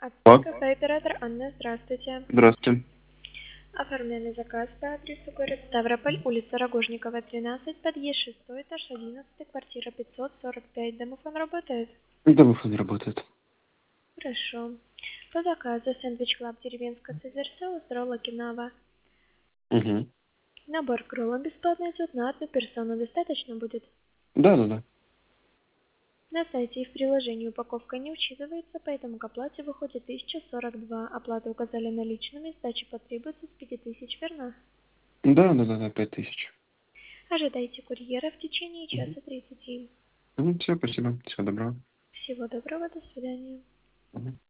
Алло. Кафе оператор Анна, здравствуйте. Здравствуйте. Оформленный заказ по адресу город Ставрополь, улица Рогожникова, 13, подъезд 6, этаж 11, квартира 545. Домофон работает? Домофон работает. Хорошо. По заказу сэндвич клаб деревенская созерцала с ролла кинава. Угу. Набор к роллам бесплатно идет на одну персону. Достаточно будет? Да. На сайте и в приложении упаковка не учитывается, поэтому к оплате выходит 1042. Оплату указали наличными, сдача потребуется с 5000, верно? Да, 5000. Ожидайте курьера в течение часа 30. Все, спасибо. Всего доброго. Всего доброго, до свидания. Мгм.